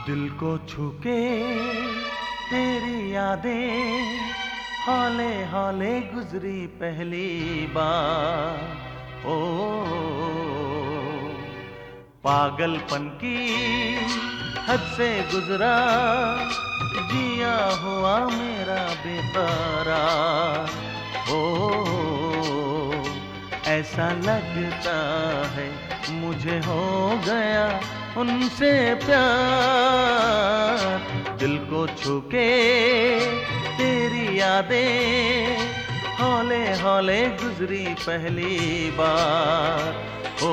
दिल को छूके तेरी यादें हौले हौले गुजरी पहली बार। ओ पागलपन की हद से गुजरा जिया हुआ मेरा बेकरार। ओ ऐसा लगता है मुझे हो गया उनसे प्यार। दिल को छूके तेरी यादें हौले हौले गुजरी पहली बार। ओ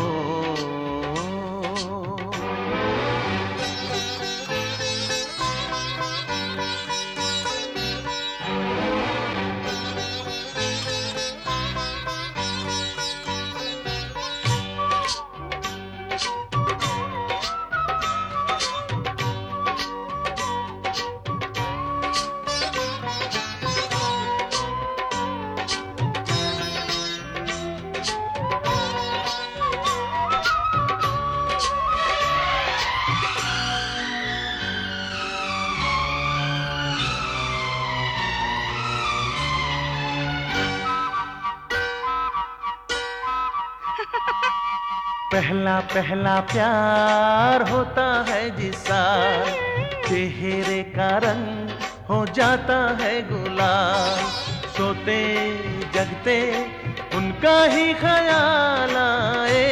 पहला पहला प्यार होता है जिसका चेहरे का रंग हो जाता है गुलाल। सोते जगते उनका ही ख्याल आए,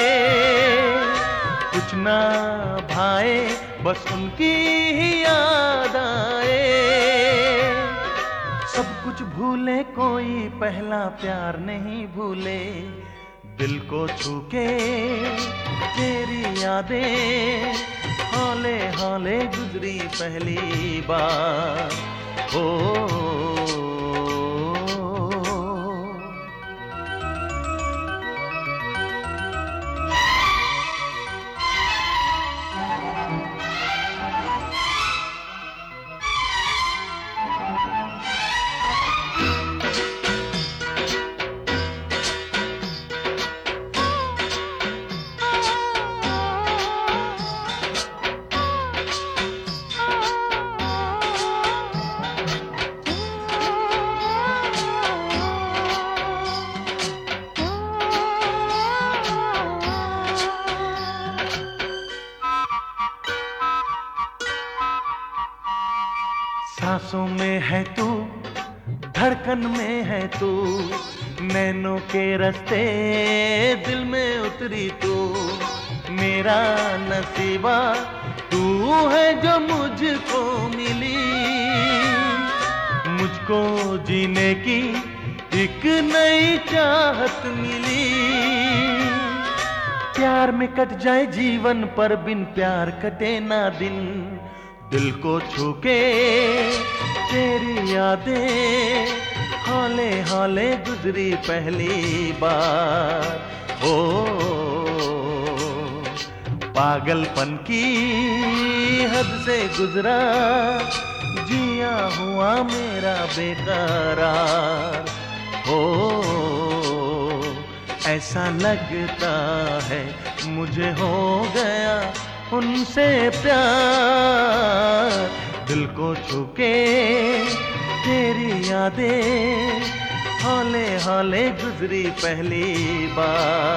कुछ ना भाए बस उनकी ही याद आए। सब कुछ भूले कोई पहला प्यार नहीं भूले। दिल को छूके तेरी यादें हौले हौले गुजरी पहली बार। ओ सांसों में है तू, धड़कन में है तू, नैनों के रास्ते दिल में उतरी तू। मेरा नसीबा तू है जो मुझको मिली, मुझको जीने की एक नई चाहत मिली। प्यार में कट जाए जीवन पर बिन प्यार कटे ना दिन। दिल को छूके तेरी यादें हौले हौले गुजरी पहली बार। ओ पागलपन की हद से गुजरा जिया हुआ मेरा बेकरार। ओ ऐसा लगता है मुझे हो गया उनसे प्यार। दिल को छूके तेरी यादें हौले हौले गुजरी पहली बार।